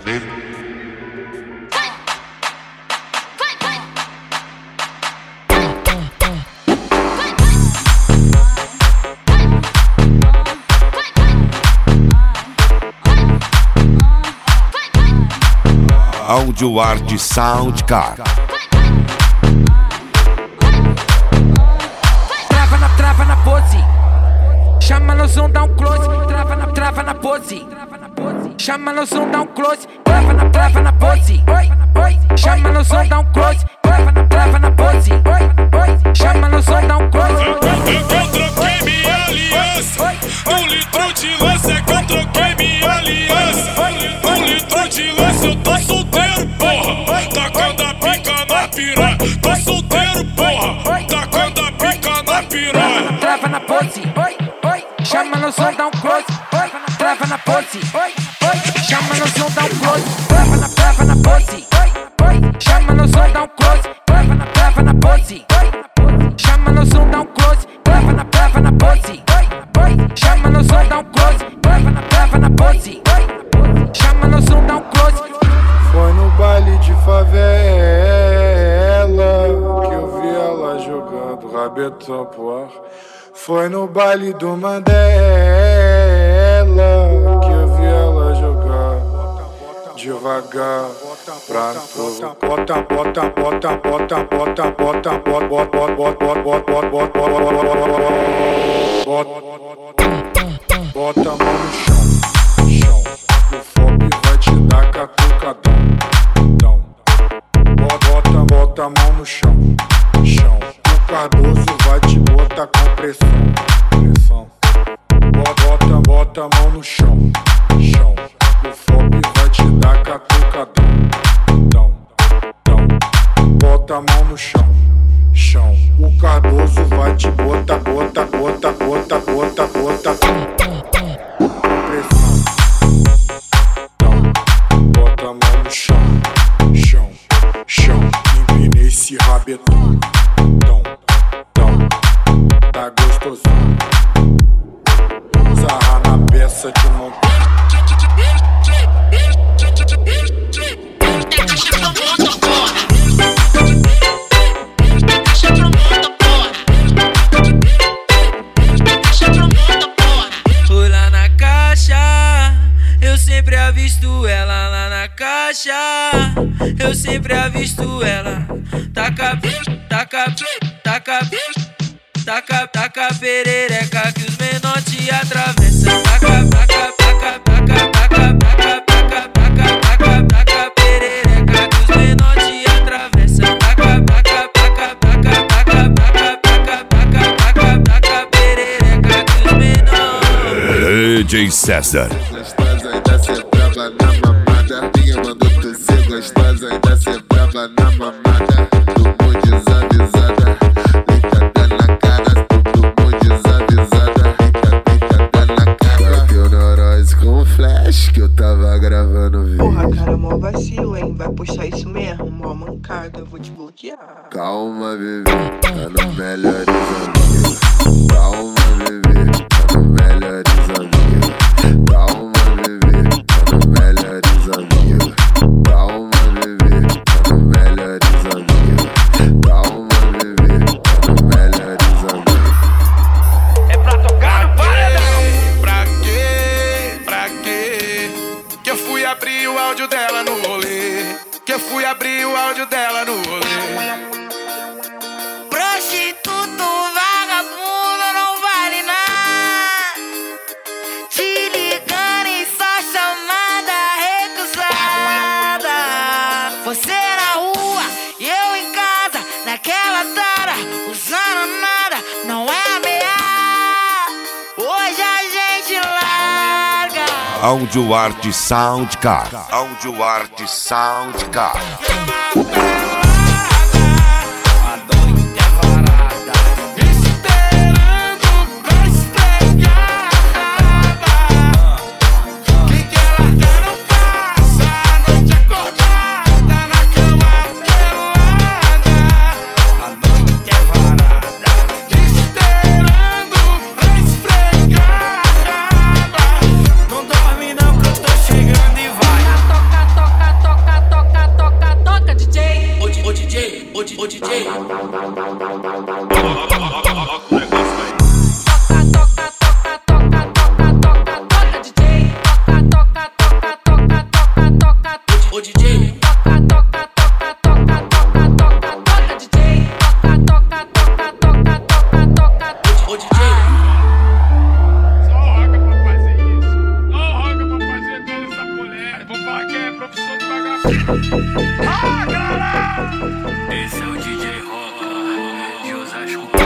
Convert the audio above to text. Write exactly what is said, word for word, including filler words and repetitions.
ver? Audio Art Soundcar. Trava na, trava na pose. Chama no som, dá um close. Trava na, trava na pose. Chama no som, dá um close. Trava na, trava na pose. Chama no som, dá um close. Trava na, trava na pose. Chama no som, dá um close. Eu troquei minha aliança. Um litro de lança é que eu troquei minha aliança. Um litro de lança, eu tô solteiro, porra. Tacando a pica na piranha. Tô solteiro, porra. Tacando a pica na piranha. Trava na pose. Chama no som, dá um close. Trava na pose. Chama no som, dá um close. Trava na, trava na pose. Chama no som, dá um close. Trava na, trava na pose. Chama no som, dá um close. Trava na, trava na pose. Chama no som, dá um close. Trava na, trava na pose. Chama no som, dá um close. Foi no baile de favela que eu vi ela jogando rabetão pro ar. Foi no baile do Mandela que eu vi ela jogar devagar pra provocar. Bota, bota, bota, bota, bota, bota, bota, bota, bota, bota, bota a mão no chão, chão. O fob vai te dar catucadão, então. Bota, bota a mão no chão, chão. O Cardoso vai te botar com pressão, pressão. Bota, bota a mão no chão, chão. O fob vai te dar catucadão, então, então. Bota a mão no chão, chão. O Cardoso vai te botar, bota, bota, bota, bota, bota com pressão. Bota a mão no chão, chão, chão. Empina esse rabetão, tão, tão. Tá gostosão. Sarra na peça de montão. Fui lá na caixa, eu sempre avisto ela lá na caixa. Eu sempre avisto ela. Taca, taca, taca, taca, taca perereca que os menor te atravessam. Taca, taca, taca, taca, taca, taca, taca, taca, taca, taca perereca que os menor te atravessam. Taca, taca, taca, taca, taca, taca, taca, taca, taca, taca perereca que os menor. D J César. Gostosa ainda cê brava na mamada. Minha mandou tu ser gostosa ainda cê brava na mamada. Tomou desavisada, ligada na cara. Tomou desavisada, ligada na cara. Bateu neurose com flash que eu tava gravando vídeo. Porra, cara, mó vacilo, hein? Vai postar isso mesmo, mó mancada, eu vou te bloquear. Calma, bebê, tá no melhores amigos. Calma, bebê, tá no melhores amigos. Calma, bebê, tá no melhores amigos. Calma, bebê, tá no melhores amigos. Calma, bebê, tá no melhores amigos. É pra tocar no paredão. Pra quê? Pra quê? Que eu fui abrir o áudio dela no rolê. Que eu fui abrir o áudio dela no rolê. Prostituto, vagabundo, não vale nada. Te ligando e só chamada recusada. Você na rua e eu em casa, naquela tara, usando nada, não é ameaça. Hoje a gente larga. Audio Art Soundcar. Audio Art Soundcar. Não dorme não que eu tô chegando e vai. Esse é o D J Roca de Osasco.